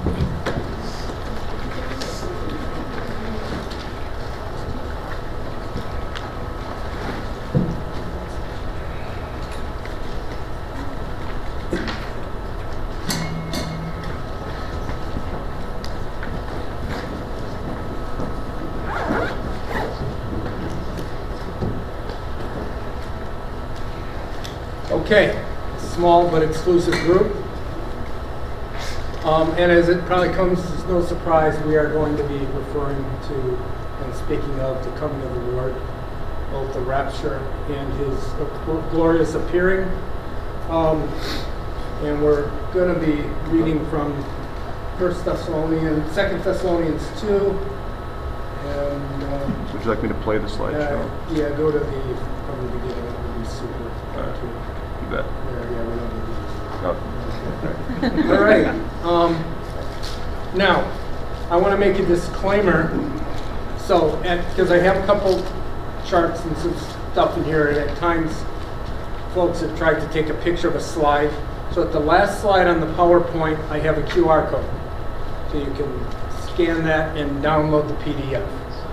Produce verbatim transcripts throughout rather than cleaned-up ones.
Okay, small but exclusive group. Um, and as it probably comes as no surprise, we are going to be referring to and speaking of the coming of the Lord, both the rapture and his glorious appearing. Um, and we're going to be reading from First Thessalonians, Second Thessalonians two. And um, would you like me to play the slideshow? Uh, yeah, go to the from the beginning. That would be super. Right. You bet. Yeah, yeah, we don't need these. No. All right. Um, now, I want to make a disclaimer. So, because I have a couple charts and some stuff in here, and at times folks have tried to take a picture of a slide. So at the last slide on the PowerPoint, I have a Q R code. So you can scan that and download the P D F.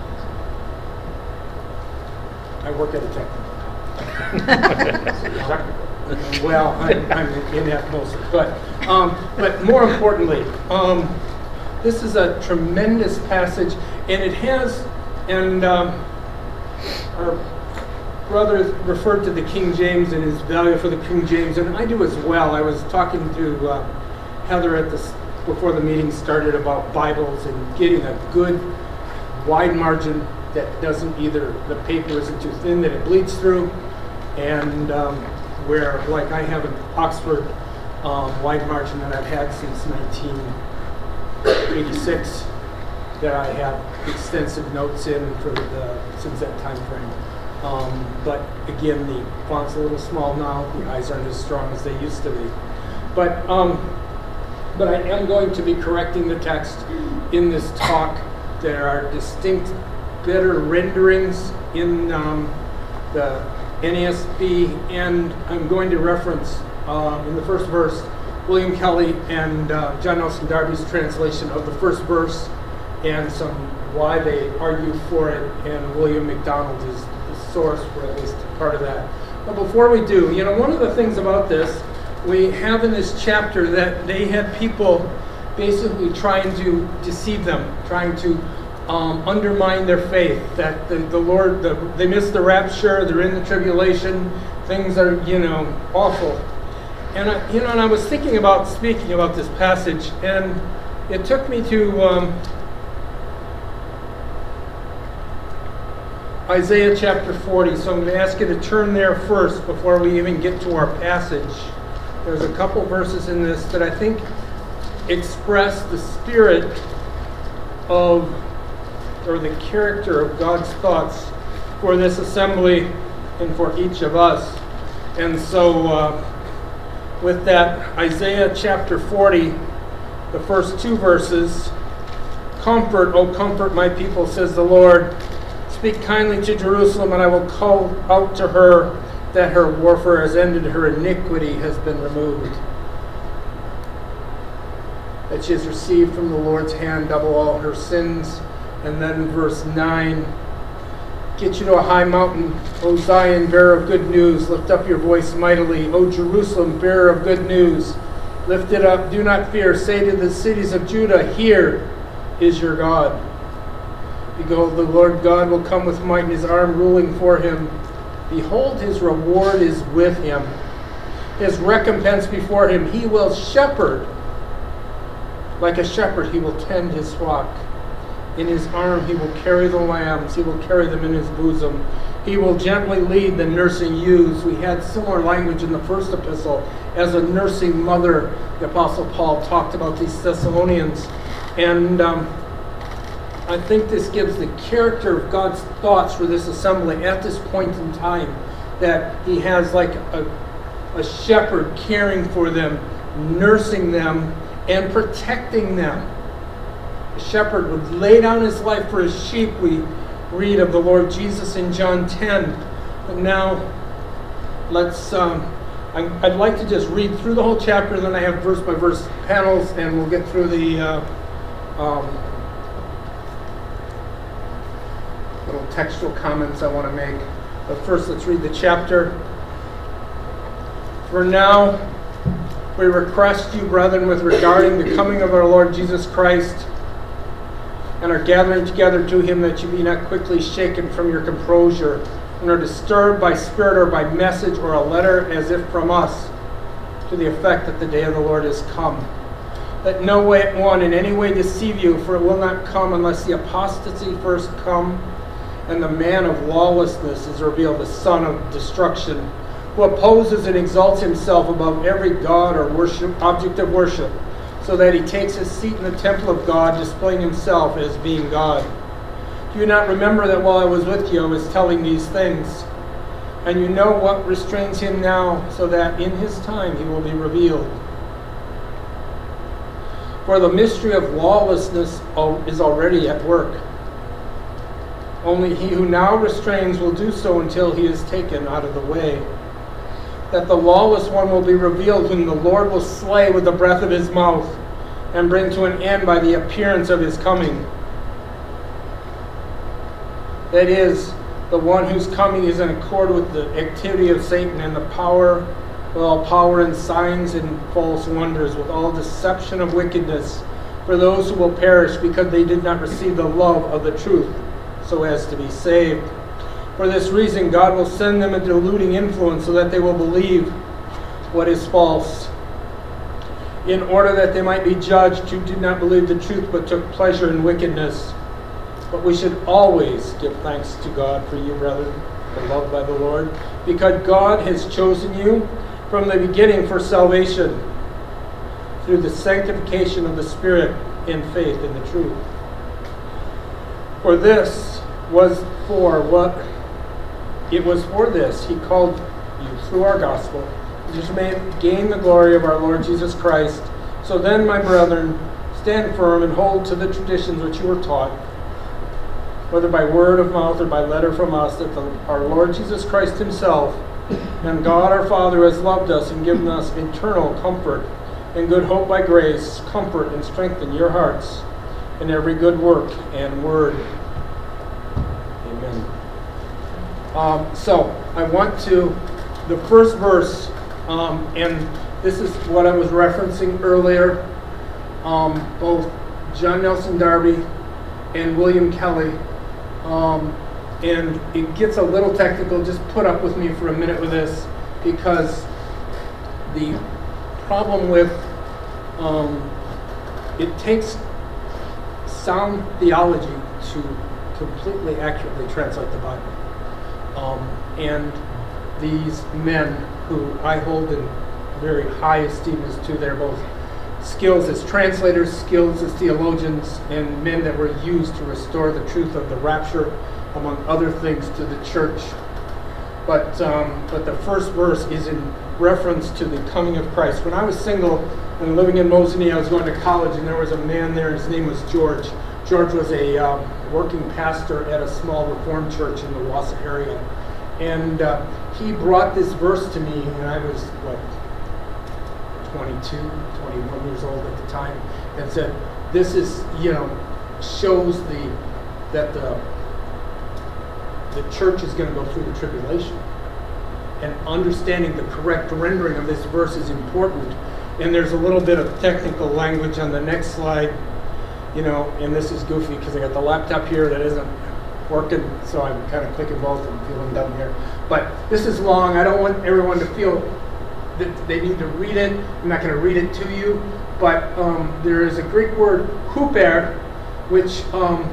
I work at a technical. Well, I'm, I'm in that mostly, but um, but more importantly, um, this is a tremendous passage, and it has, and um, our brother referred to the King James and his value for the King James, and I do as well. I was talking to uh, Heather at this before the meeting started about Bibles and getting a good wide margin that doesn't either, the paper isn't too thin that it bleeds through, and um, where, like I have an Oxford um, wide margin that I've had since nineteen eighty-six, that I have extensive notes in for the, since that time frame. Um, but again, the font's a little small now. The eyes aren't as strong as they used to be. But um, but I am going to be correcting the text in this talk. There are distinct, better renderings in um, the N A S B, and I'm going to reference uh, in the first verse William Kelly and uh, John Nelson Darby's translation of the first verse, and some why they argue for it, and William MacDonald is the source for at least part of that. But before we do, you know, one of the things about this, we have in this chapter that they had people basically trying to deceive them, trying to Um, undermine their faith, that the, the Lord, the, they missed the rapture, they're in the tribulation, things are, you know, awful. And I, you know, and I was thinking about speaking about this passage, and it took me to um, Isaiah chapter forty, so I'm going to ask you to turn there first before we even get to our passage. There's a couple verses in this that I think express the spirit of, or the character of God's thoughts for this assembly and for each of us. And so uh, with that, Isaiah chapter forty, the first two verses, "Comfort, O comfort my people, says the Lord. Speak kindly to Jerusalem, and I will call out to her that her warfare has ended, her iniquity has been removed. That she has received from the Lord's hand double all her sins." And then verse nine, "Get you to a high mountain, O Zion, bearer of good news. Lift up your voice mightily, O Jerusalem, bearer of good news. Lift it up, do not fear. Say to the cities of Judah, here is your God. Behold, the Lord God will come with might, and his arm ruling for him. Behold, his reward is with him, his recompense before him. He will shepherd. Like a shepherd, he will tend his flock. In his arm he will carry the lambs, he will carry them in his bosom. He will gently lead the nursing ewes." We had similar language in the first epistle. As a nursing mother, the Apostle Paul talked about these Thessalonians. And um, I think this gives the character of God's thoughts for this assembly at this point in time, that he has like a, a shepherd caring for them, nursing them, and protecting them. A shepherd would lay down his life for his sheep. We read of the Lord Jesus in John ten. But now let's um, I- I'd like to just read through the whole chapter, then I have verse by verse panels, and we'll get through the uh, um, little textual comments I want to make. But first, let's read the chapter. For now, we request you, brethren, with regarding the coming of our Lord Jesus Christ and our gathering together to him, that you be not quickly shaken from your composure, and are disturbed by spirit or by message or a letter as if from us, to the effect that the day of the Lord is come. Let no way one in any way deceive you, for it will not come unless the apostasy first come, and the man of lawlessness is revealed, the son of destruction, who opposes and exalts himself above every god or worship, object of worship, so that he takes his seat in the temple of God, displaying himself as being God. Do you not remember that while I was with you, I was telling these things? And you know what restrains him now, so that in his time he will be revealed. For the mystery of lawlessness is already at work. Only he who now restrains will do so until he is taken out of the way. That the lawless one will be revealed, whom the Lord will slay with the breath of his mouth, and bring to an end by the appearance of his coming. That is, the one whose coming is in accord with the activity of Satan and the power, with all power and signs and false wonders, with all deception of wickedness, for those who will perish because they did not receive the love of the truth, so as to be saved. For this reason, God will send them a deluding influence, so that they will believe what is false, in order that they might be judged who did not believe the truth but took pleasure in wickedness. But we should always give thanks to God for you, brethren, beloved by the Lord, because God has chosen you from the beginning for salvation, through the sanctification of the Spirit in faith in the truth. For this was for what it was for this he called you through our gospel, just may gain the glory of our Lord Jesus Christ. So then, my brethren, stand firm and hold to the traditions which you were taught, whether by word of mouth or by letter from us, that the, our Lord Jesus Christ himself and God our Father has loved us and given us eternal comfort and good hope by grace, comfort and strengthen your hearts in every good work and word. Amen. Um, so, I want to, the first verse, um, and this is what I was referencing earlier, um, both John Nelson Darby and William Kelly. Um, and it gets a little technical. Just put up with me for a minute with this, because the problem with um, it takes sound theology to completely accurately translate the Bible. Um, and these men, who I hold in very high esteem as to their both skills as translators, skills as theologians, and men that were used to restore the truth of the rapture, among other things, to the church. But um, but the first verse is in reference to the coming of Christ. When I was single and living in Mosinee, I was going to college, and there was a man there. His name was George. George was a um, working pastor at a small Reformed church in the Wausau area, and uh, he brought this verse to me, and I was what, twenty-two, twenty-one years old at the time, and said, this is, you know, shows the that the the church is going to go through the tribulation. And understanding the correct rendering of this verse is important. And there's a little bit of technical language on the next slide, you know, and this is goofy because I got the laptop here that isn't working, so I'm kind of clicking both and feeling dumb here. But this is long. I don't want everyone to feel that they need to read it. I'm not going to read it to you, but um, there is a Greek word, huper, which, um,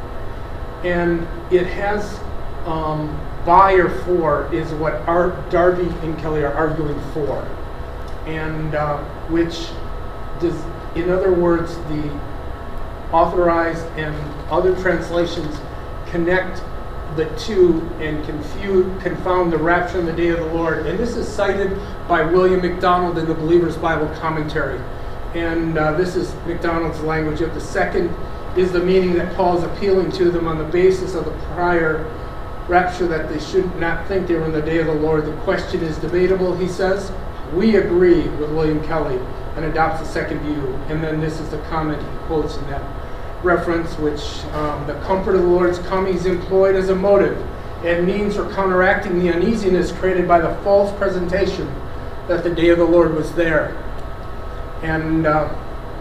and it has um, by or for is what our Darby and Kelly are arguing for, and uh, which does, in other words, the authorized and other translations connect the two and confuse, confound the rapture and the day of the Lord. And this is cited by William MacDonald in the Believer's Bible Commentary. And uh, this is MacDonald's language of the second is the meaning that Paul's appealing to them on the basis of the prior rapture, that they should not think they were in the day of the Lord. The question is debatable, he says. we agree with William Kelly and adopts the second view. And then this is the comment he quotes in that reference, which um, the comfort of the Lord's coming is employed as a motive and means for counteracting the uneasiness created by the false presentation that the day of the Lord was there. And uh,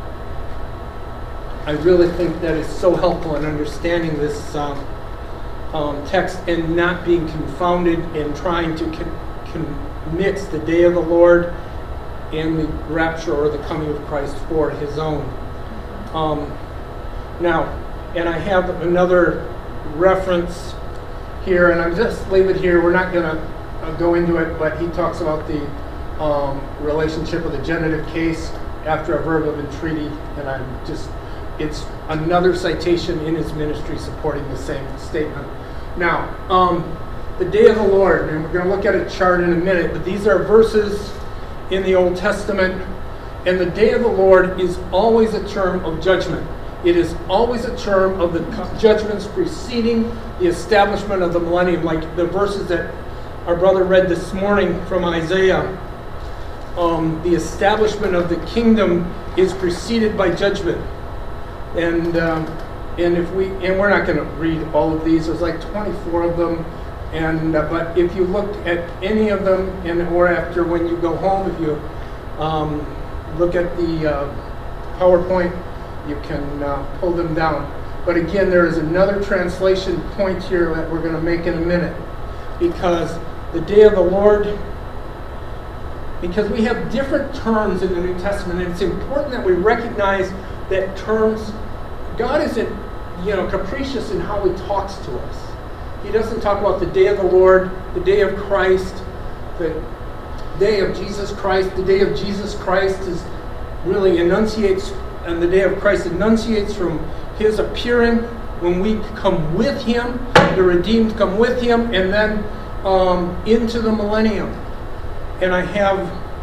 I really think that is so helpful in understanding this um, um, text and not being confounded and trying to con- con- mix the day of the Lord and the rapture or the coming of Christ for his own. Um, now, and I have another reference here, and I'm just leave it here. We're not going to uh, go into it, but he talks about the um, relationship of the genitive case after a verb of entreaty, and I'm just, it's another citation in his ministry supporting the same statement. Now, um, the day of the Lord, and we're going to look at a chart in a minute, but these are verses in the Old Testament, and the day of the Lord is always a term of judgment. It is always a term of the judgments preceding the establishment of the millennium, like the verses that our brother read this morning from Isaiah. Um, the establishment of the kingdom is preceded by judgment, and um, and if we and we're not going to read all of these. There's like twenty-four of them, and uh, but if you look at any of them, and or after when you go home, if you um, look at the uh, PowerPoint, you can uh, pull them down. But again, there is another translation point here that we're going to make in a minute, because the day of the Lord, because we have different terms in the New Testament, and it's important that we recognize that terms, God isn't, you know, capricious in how he talks to us. He doesn't talk about the day of the Lord, the day of Christ, the day of Jesus Christ. The day of Jesus Christ is really enunciates, and the day of Christ enunciates from his appearing when we come with him, the redeemed come with him, and then um, into the millennium. And I have,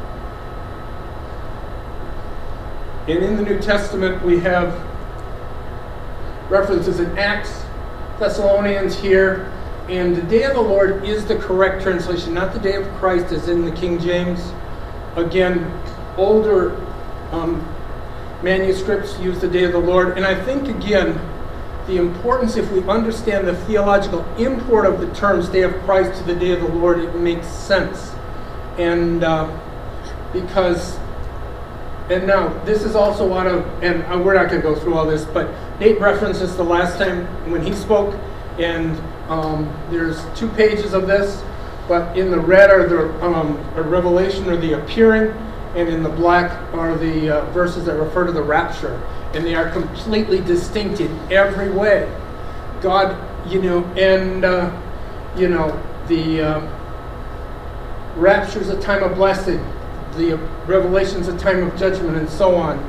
and in the New Testament we have references in Acts, Thessalonians here, and the day of the Lord is the correct translation, not the day of Christ as in the King James. Again, older um, manuscripts use the day of the Lord, and I think again the importance, if we understand the theological import of the terms day of Christ to the day of the Lord, it makes sense. And uh, because, and now this is also out of, and uh, we're not going to go through all this, but Nate references the last time when he spoke, and um, there's two pages of this, but in the red are the um, a revelation or the appearing, and in the black are the uh, verses that refer to the rapture, and they are completely distinct in every way. God, you know, and uh, you know, the uh, rapture is a time of blessing, the revelation is a time of judgment, and so on.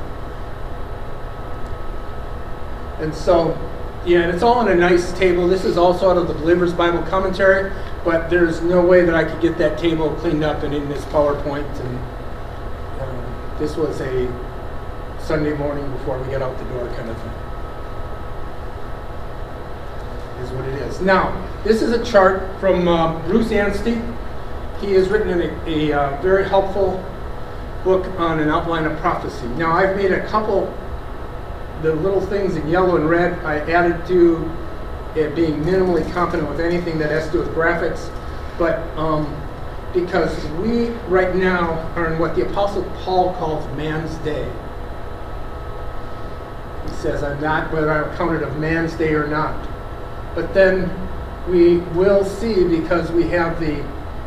And so, yeah, and it's all in a nice table. This is also out of the Believer's Bible Commentary, but there's no way that I could get that table cleaned up and in this PowerPoint. And um, this was a Sunday morning before we get out the door kind of thing. Is what it is. Now, this is a chart from uh, Bruce Anstey. He has written in a, a uh, very helpful book on an outline of prophecy. Now, I've made a couple, the little things in yellow and red, I added to it being minimally competent with anything that has to do with graphics. But um, because we right now are in what the Apostle Paul calls man's day. He says, I'm not whether I'm counted of man's day or not. But then we will see, because we have the,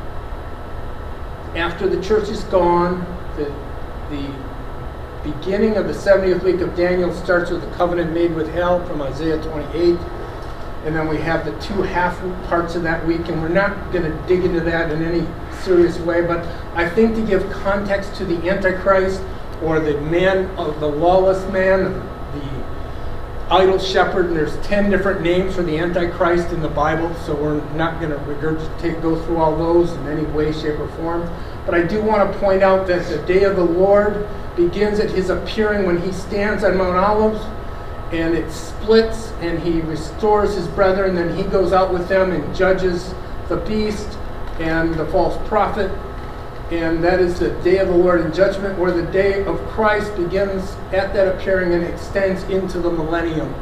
after the church is gone, the, the beginning of the seventieth week of Daniel starts with the covenant made with hell from Isaiah twenty-eight. And then we have the two half parts of that week, and we're not going to dig into that in any serious way, but I think to give context to the Antichrist, or the man of the lawless man, the idol shepherd, and there's ten different names for the Antichrist in the Bible, so we're not going to regurgitate, go through all those in any way, shape, or form. But I do want to point out that the day of the Lord begins at his appearing when he stands on Mount Olives, and it splits, and he restores his brethren, and then he goes out with them and judges the beast and the false prophet, And that is the day of the Lord in judgment, where the day of Christ begins at that appearing and extends into the millennium.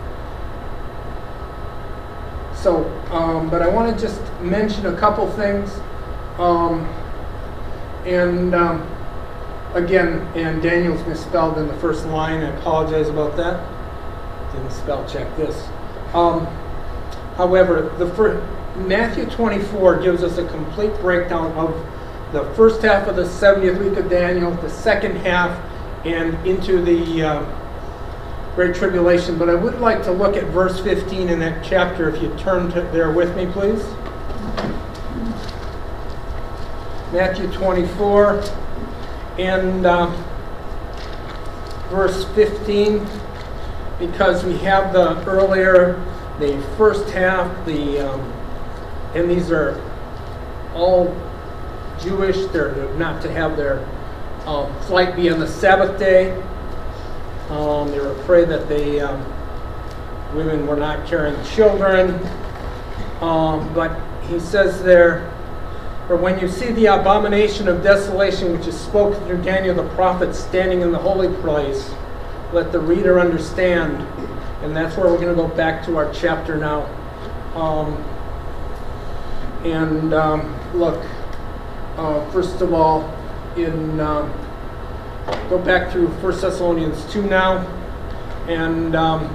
So, um, but I want to just mention a couple things. Um, and um, again, and Daniel's misspelled in the first line. I apologize about that. Didn't spell check this. Um, however, the first, Matthew twenty-four gives us a complete breakdown of the first half of the seventieth week of Daniel, the second half, and into the uh, Great Tribulation. But I would like to look at verse fifteen in that chapter, if you turn to there with me, please. Matthew twenty-four and uh, verse fifteen, because we have the earlier, the first half, the um, and these are all Jewish. They're not to have their um, flight be on the Sabbath day. Um, they were afraid that they um, women were not carrying children. Um, but he says there, for when you see the abomination of desolation which is spoken through Daniel the prophet standing in the holy place, let the reader understand. And that's where we're going to go back to our chapter now. Um, and um, look, uh, first of all, in um, go back through First Thessalonians two now, and um,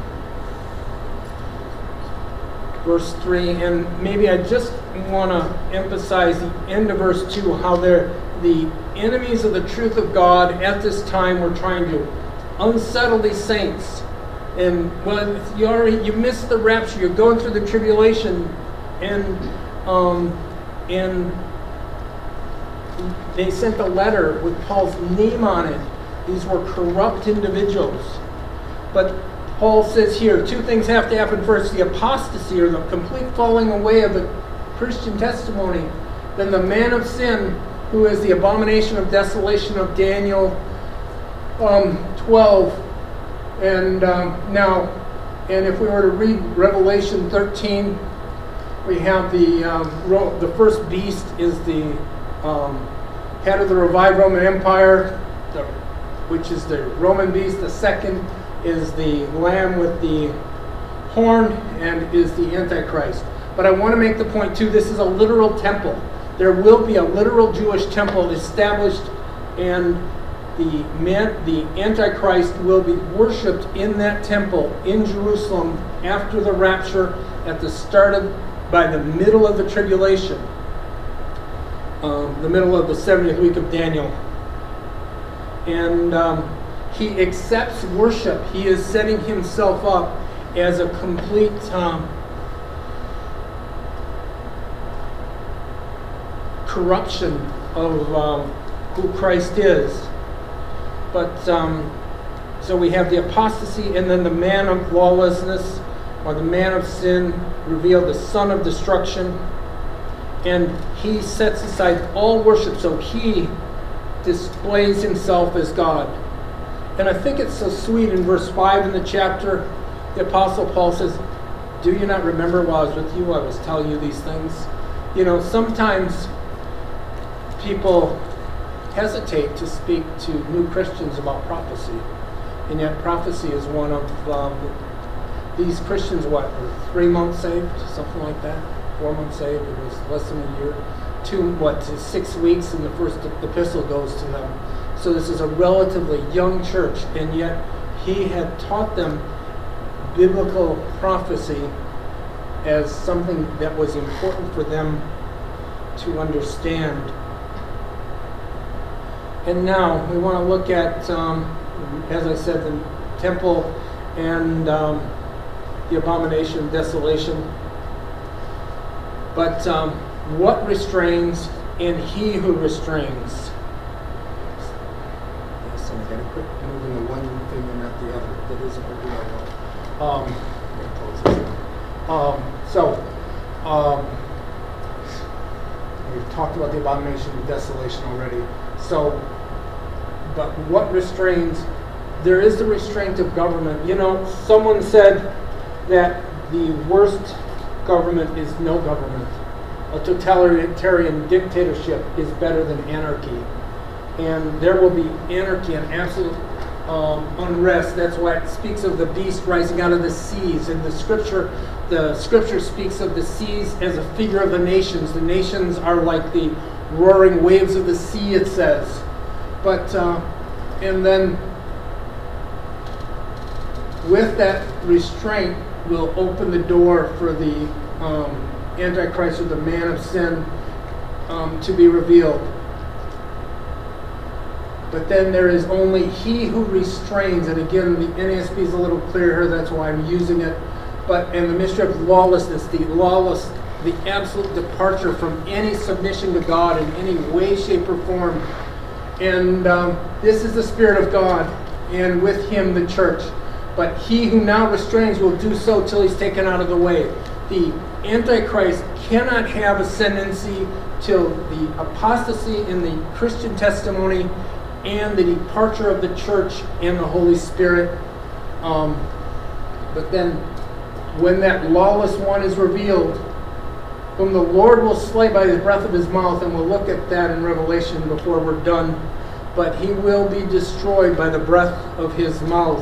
verse three, and maybe I just want to emphasize the end of verse two, how they're the enemies of the truth of God at this time were trying to unsettle these saints. And when you already you missed the rapture, you're going through the tribulation, and um, and they sent a letter with Paul's name on it. These were corrupt individuals. But Paul says here, two things have to happen first: the apostasy, or the complete falling away of the Christian testimony, then the man of sin, who is the abomination of desolation of Daniel um, twelve. And um, now, and if we were to read Revelation thirteen, we have the um, ro- the first beast is the um, head of the revived Roman Empire, the, which is the Roman beast. The second is the lamb with the horn, and is the Antichrist. But I want to make the point too, this is a literal temple. There will be a literal Jewish temple established, and the man, the Antichrist will be worshipped in that temple in Jerusalem after the rapture, at the start of, by the middle of the tribulation, um, the middle of the seventieth week of Daniel. And um, he accepts worship. He is setting himself up as a complete um, corruption of um, who Christ is. But, um, so we have the apostasy, and then the man of lawlessness, or the man of sin, revealed, the son of destruction. And he sets aside all worship, so he displays himself as God. And I think it's so sweet in verse five in the chapter, the Apostle Paul says, do you not remember while I was with you, I was telling you these things? You know, sometimes people hesitate to speak to new Christians about prophecy, and yet prophecy is one of um, these Christians. What, were three months saved, something like that? Four months saved. It was less than a year. Two, what, six weeks, and the first epistle goes to them. So this is a relatively young church, and yet he had taught them biblical prophecy as something that was important for them to understand. And now we want to look at, um, as I said, the temple and um, the abomination of desolation. But um, what restrains, and he who restrains. Yes, I'm going to quit moving the one thing and not the other. That isn't what we want. Um, um, so, um, we've talked about the abomination of desolation already. So, but what restrains? There is the restraint of government. You know, someone said that the worst government is no government. a totalitarian dictatorship is better than anarchy. And there will be anarchy and absolute um, unrest. That's why it speaks of the beast rising out of the seas. And the scripture, the scripture speaks of the seas as a figure of the nations. The nations are like the roaring waves of the sea, it says. But, uh, and then with that restraint will open the door for the um, Antichrist, or the man of sin, um, to be revealed. But then there is only he who restrains, and again the N A S B is a little clearer here, that's why I'm using it. But and the mystery of lawlessness, the lawless, the absolute departure from any submission to God in any way, shape, or form. And um, this is the Spirit of God, and with him the church. But he who now restrains will do so till he's taken out of the way. The Antichrist cannot have ascendancy till the apostasy in the Christian testimony and the departure of the church and the Holy Spirit. Um, but then when that lawless one is revealed, whom the Lord will slay by the breath of his mouth, and we'll look at that in Revelation before we're done, but he will be destroyed by the breath of his mouth.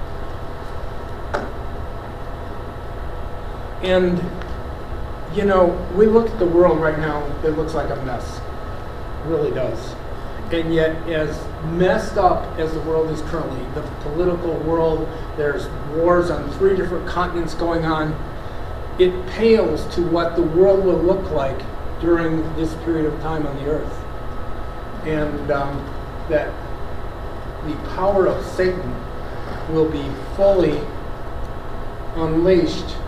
And, you know, we look at the world right now, it looks like a mess. It really does. And yet, as messed up as the world is currently, the political world, there's wars on three different continents going on, it pales to what the world will look like during this period of time on the earth. And um, that the power of Satan will be fully unleashed.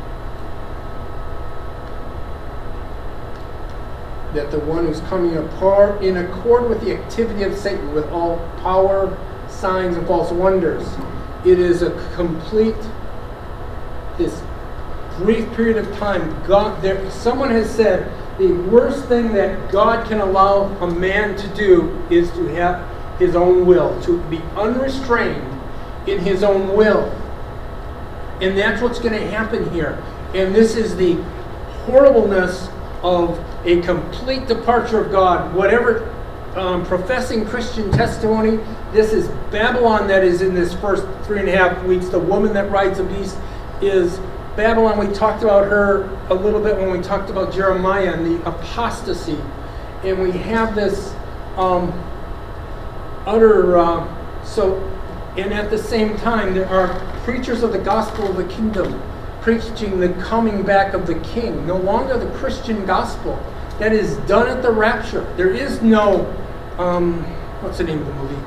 That the one who's coming apart in accord with the activity of Satan, with all power, signs, and false wonders. It is a complete, this brief period of time. God, there, someone has said the worst thing that God can allow a man to do is to have his own will, to be unrestrained in his own will. And that's what's going to happen here. And this is the horribleness of a complete departure of God. Whatever um, professing Christian testimony, this is Babylon that is in this first three and a half weeks. The woman that rides a beast is Babylon. We talked about her a little bit when we talked about Jeremiah and the apostasy. And we have this um, utter, uh, so, and at the same time, there are preachers of the gospel of the kingdom preaching the coming back of the king. No longer the Christian gospel. That is done at the rapture. There is no, um, what's the name of the movie?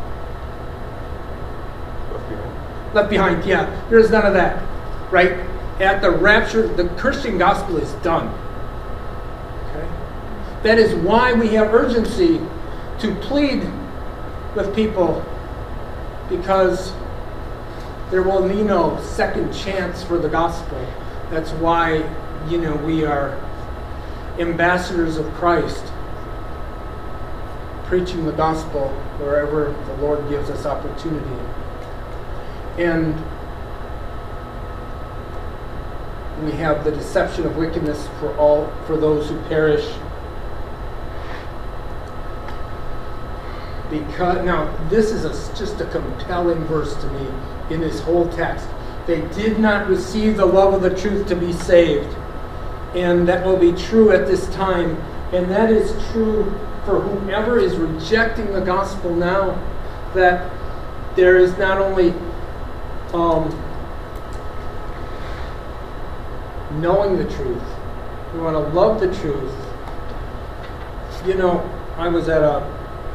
Left Behind. Left Behind, yeah. There is none of that, right? At the rapture, the Christian gospel is done. Okay? That is why we have urgency to plead with people, because there will be no second chance for the gospel. That's why, you know, we are ambassadors of Christ, preaching the gospel wherever the Lord gives us opportunity. And we have the deception of wickedness for all, for those who perish. Because now this is a, just a compelling verse to me in this whole text. They did not receive the love of the truth to be saved. And that will be true at this time. And that is true for whoever is rejecting the gospel now, that there is not only um, knowing the truth, we want to love the truth. You know, I was at a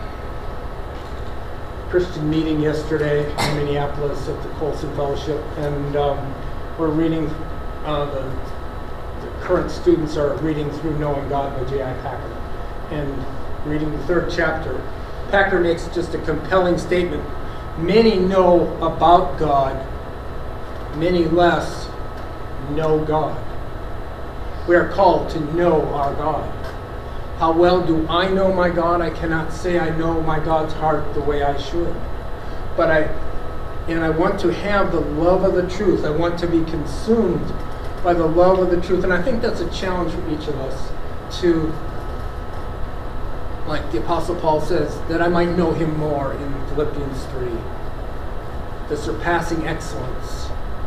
Christian meeting yesterday in Minneapolis at the Colson Fellowship, and um, we're reading, uh, the, the current students are reading through Knowing God by J I Packer, and reading the third chapter. Packer makes just a compelling statement. Many know about God, many less know God. We are called to know our God. How well do I know my God? I cannot say I know my God's heart the way I should. But I, and I want to have the love of the truth. I want to be consumed by the love of the truth. And I think that's a challenge for each of us. to, like the Apostle Paul says, that I might know him more in Philippians three. The surpassing excellence.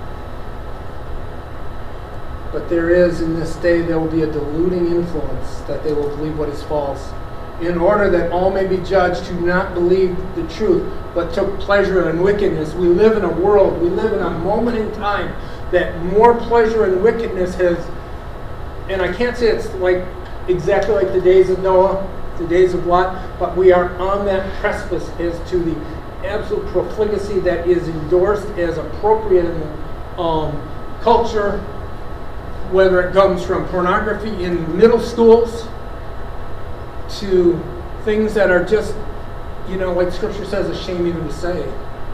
But there is, in this day, there will be a deluding influence that they will believe what is false, in order that all may be judged who do not believe the truth, but took pleasure in wickedness. We live in a world, we live in a moment in time that more pleasure in wickedness has, and I can't say it's like exactly like the days of Noah, the days of Lot, but we are on that precipice as to the absolute profligacy that is endorsed as appropriate in the um, culture, whether it comes from pornography in middle schools to things that are just, you know, like Scripture says, a shame even to say.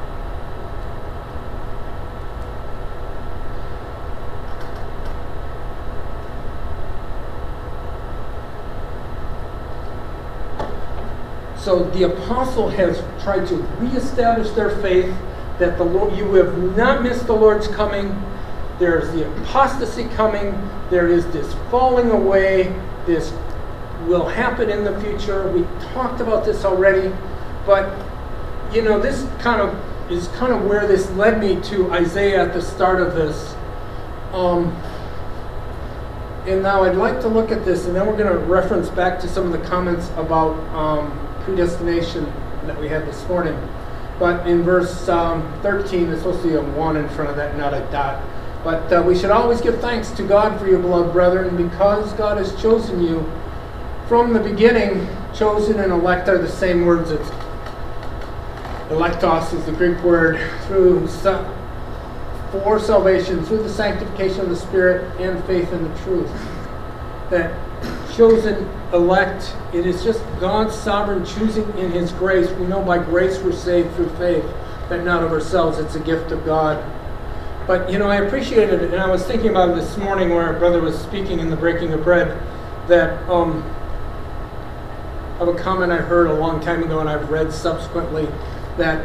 So the apostle has tried to reestablish their faith that the Lord, you have not missed the Lord's coming. There's the apostasy coming. There is this falling away. This will happen in the future. We talked about this already, but you know, this kind of is kind of where this led me to Isaiah at the start of this. Um, and now I'd like to look at this, and then we're going to reference back to some of the comments about um, predestination that we had this morning. But in verse um, thirteen, there's supposed to be a one in front of that, not a dot. But uh, we should always give thanks to God for you, beloved brethren, because God has chosen you from the beginning. Chosen and elect are the same words. It's electos is the Greek word, through for salvation, through the sanctification of the Spirit and faith in the truth. That chosen, elect, it is just God's sovereign choosing in His grace. We know by grace we're saved through faith, that not of ourselves, it's a gift of God. But, you know, I appreciated it, and I was thinking about it this morning where our brother was speaking in the breaking of bread, that um, of a comment I heard a long time ago and I've read subsequently, that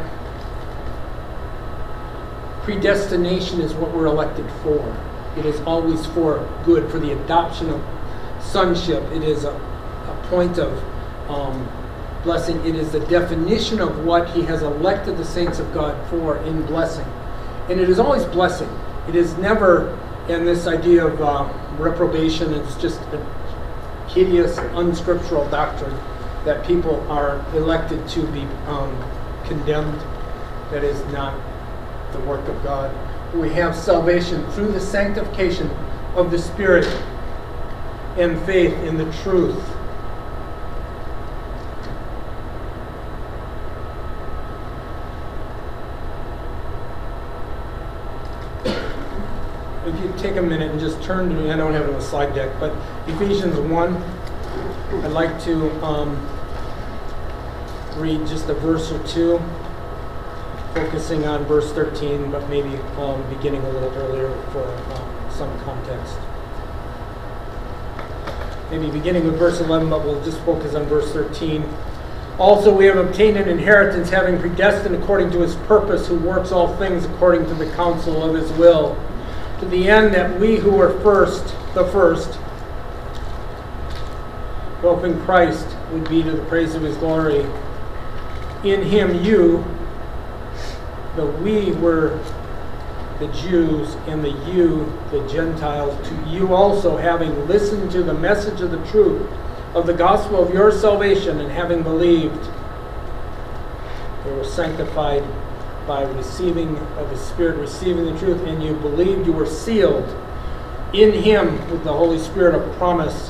predestination is what we're elected for. It is always for good, for the adoption of sonship. It is a, a point of um, blessing. It is the definition of what He has elected the saints of God for in blessing. And it is always blessing. It is never in this idea of uh, reprobation. It's just a hideous, unscriptural doctrine that people are elected to be um, condemned. That is not the work of God. We have salvation through the sanctification of the Spirit and faith in the truth. If you take a minute and just turn to me, I don't have it on the slide deck, but Ephesians one, I'd like to um, read just a verse or two, focusing on verse thirteen, but maybe um, beginning a little earlier for um, some context. Maybe beginning with verse eleven, but we'll just focus on verse thirteen. Also we have obtained an inheritance, having predestined according to His purpose, who works all things according to the counsel of His will, to the end that we who were first, the first, both in Christ, would be to the praise of His glory. In Him you, the we were the Jews, and the you, the Gentiles, to you also, having listened to the message of the truth of the gospel of your salvation, and having believed, they were sanctified by receiving of the Spirit, receiving the truth, and you believed, you were sealed in Him with the Holy Spirit of promise.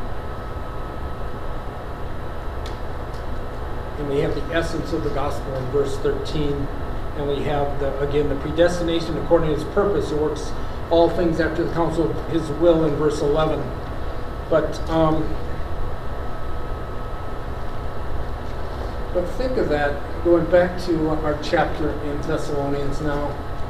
And we have the essence of the gospel in verse thirteen. And we have, the, again, the predestination according to His purpose. He works all things after the counsel of His will in verse eleven. But, um, but think of that, going back to our chapter in Thessalonians now.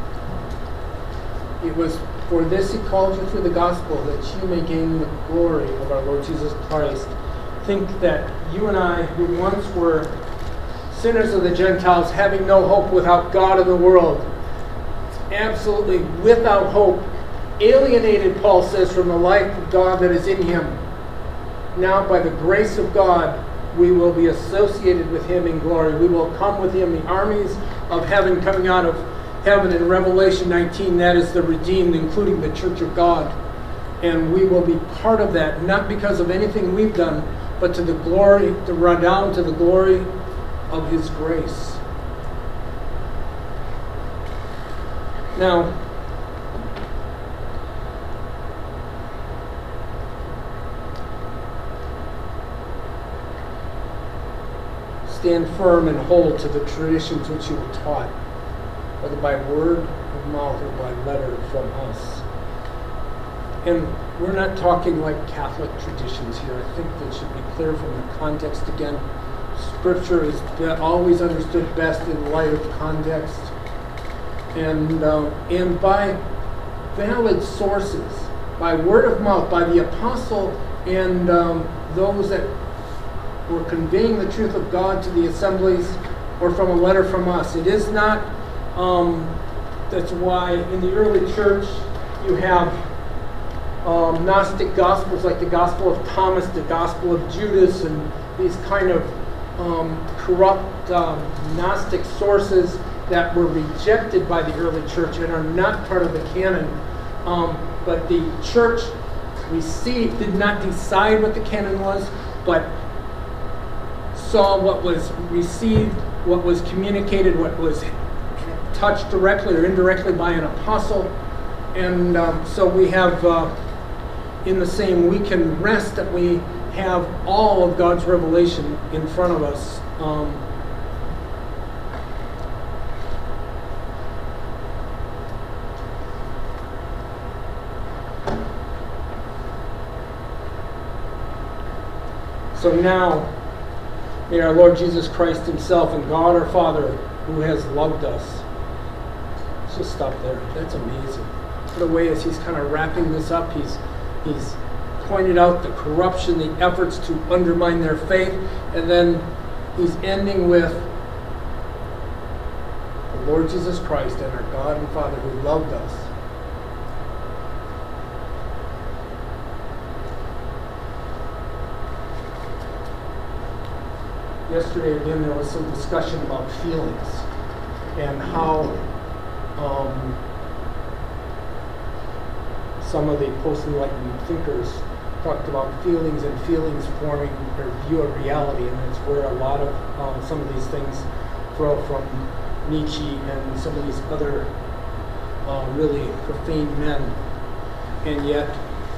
It was, for this He called you through the gospel, that you may gain the glory of our Lord Jesus Christ. Think that you and I, who once were sinners of the Gentiles, having no hope, without God in the world, absolutely without hope, alienated, Paul says, from the life of God that is in Him. now by the grace of God, we will be associated with him in glory. We will come with him, the armies of heaven coming out of heaven. In Revelation nineteen, that is the redeemed, including the church of God. And we will be part of that, not because of anything we've done, but to the glory, to run down to the glory of his grace. Now, stand firm and hold to the traditions which you were taught, whether by word of mouth or by letter from us. And we're not talking like Catholic traditions here. I think that should be clear from the context again. Scripture is always understood best in light of context. And, uh, and by valid sources, by word of mouth, by the apostle and um, those that were conveying the truth of God to the assemblies, or from a letter from us. It is not, um, that's why in the early church you have um, Gnostic gospels like the Gospel of Thomas, the Gospel of Judas, and these kind of um, corrupt um, Gnostic sources that were rejected by the early church and are not part of the canon. Um, but the church received, did not decide what the canon was, but saw what was received, what was communicated, what was touched directly or indirectly by an apostle. And um, so we have, uh, in the same, we can rest that we have all of God's revelation in front of us. Um, so now, may our Lord Jesus Christ himself and God our Father, who has loved us. Let's just stop there. That's amazing. The way as he's kind of wrapping this up, he's he's pointed out the corruption, the efforts to undermine their faith, and then he's ending with the Lord Jesus Christ and our God and Father who loved us. Yesterday, again, there was some discussion about feelings and how um, some of the post-enlightenment thinkers talked about feelings and feelings forming their view of reality, and that's where a lot of um, some of these things flow from Nietzsche and some of these other uh, really profane men. And yet,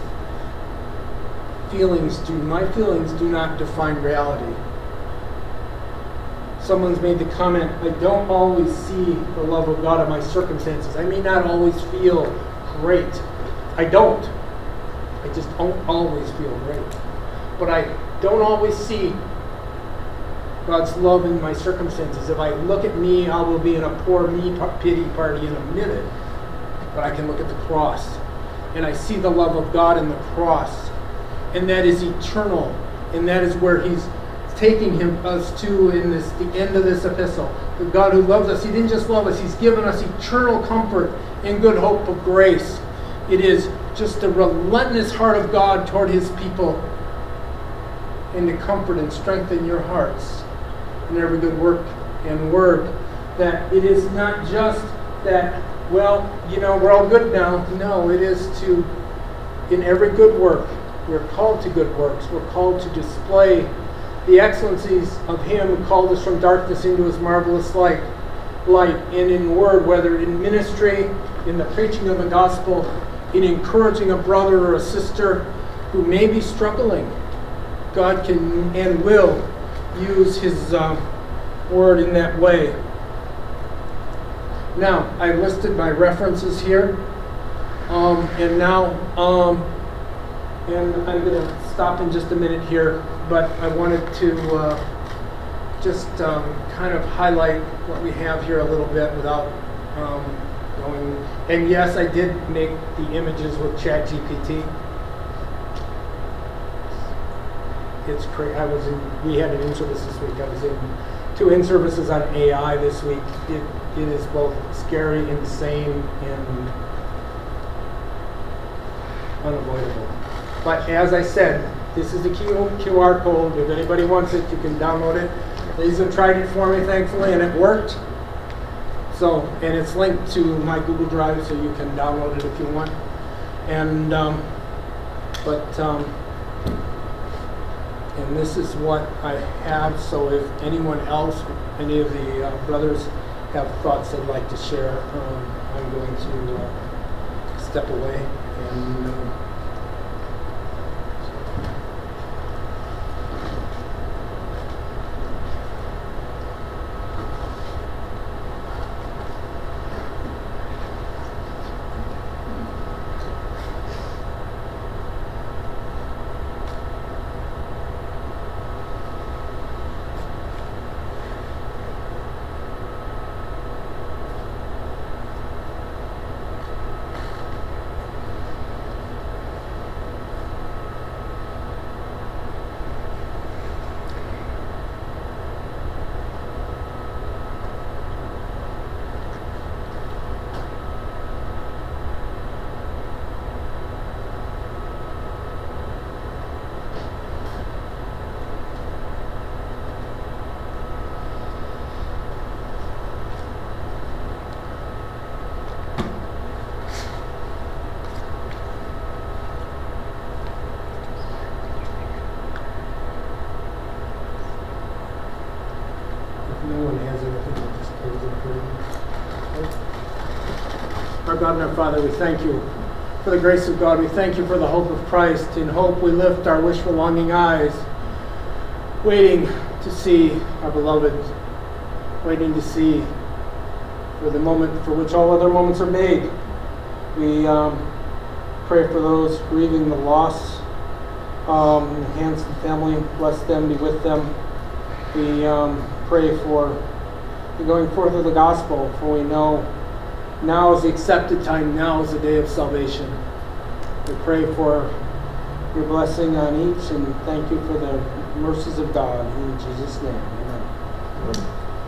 feelings do, my feelings do not define reality. Someone's made the comment, I don't always see the love of God in my circumstances. I may not always feel great. I don't. I just don't always feel great. But I don't always see God's love in my circumstances. If I look at me, I will be in a poor me pity party in a minute. But I can look at the cross. And I see the love of God in the cross. And that is eternal. And that is where he's taking him us to in this the end of this epistle. The God who loves us, he didn't just love us, he's given us eternal comfort and good hope of grace. It is just the relentless heart of God toward his people, and to comfort and strengthen your hearts in every good work and word. That it is not just that, well, you know, we're all good now. No, it is to, in every good work, we're called to good works. We're called to display the excellencies of him who called us from darkness into his marvelous light, light, and in word, whether in ministry, in the preaching of the gospel, in encouraging a brother or a sister who may be struggling. God can and will use his um, word in that way. Now, I listed my references here, um, and now, um, and I'm going to stop in just a minute here, but I wanted to uh, just um, kind of highlight what we have here a little bit without um, going. And yes, I did make the images with ChatGPT. It's crazy. I was in, we had an in-service this week. I was in two in-services on A I this week. It, it is both scary, insane, and unavoidable. But as I said, this is the Q R code. If anybody wants it, you can download it. Lisa tried it for me, thankfully, and it worked. So, and it's linked to my Google Drive, so you can download it if you want. And, um, but, um, and this is what I have. So if anyone else, any of the uh, brothers have thoughts they'd like to share, um, I'm going to uh, step away and uh, Our God and our Father, we thank you for the grace of God. We thank you for the hope of Christ. In hope we lift our wishful longing eyes, waiting to see our beloved, waiting to see for the moment for which all other moments are made. We um, pray for those grieving the loss. Um, hands the family, bless them, be with them. We um, pray for the going forth of the gospel, for we know now is the accepted time, now is the day of salvation. We pray for your blessing on each and thank you for the mercies of God. In Jesus' name, amen.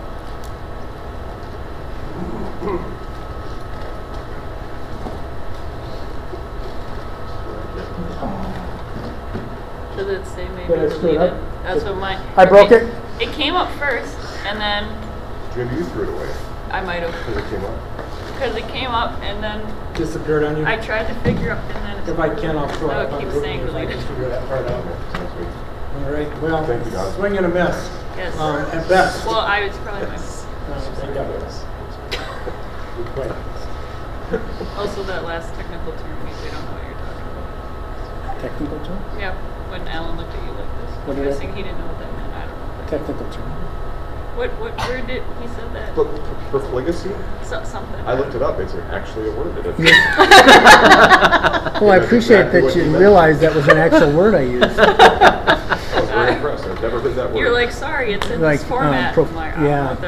Should it say maybe Did I screw it deleted? up? That's what my... I broke it? It came up first, and then Maybe you threw it away I might have... because it came up. Because it came up, and then Disappeared on you? I tried to figure out, and then... If I can, I'll throw No, it it up on keeps Google saying if I can deleted. figure that part out. Sounds good. All right, well, Thank you, God. swing and a miss. Yes. Um, at best. Well, I was probably my... Uh, thank God. Good point. Also, that last technical term means we don't know what you're talking about. Technical term? Yeah, when Alan looked at you like this. What I'm did I- guessing he didn't know what that meant. I don't know. Technical term. What, what word did he said that? But profligacy? So, something. I looked it up. It's actually a word. It is. Well, I That's appreciate exactly that what you he meant. realized that was an actual word I used. I was very impressed. I've never heard that word. You're like, sorry, it's in Like, this um, format. prof- I'm like, I don't yeah. know what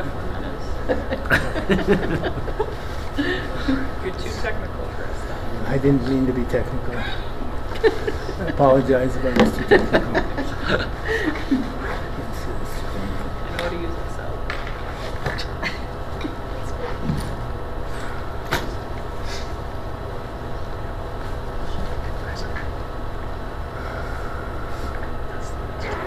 that format is. You're too technical for us, though. I didn't mean to be technical. I apologize if I was too technical.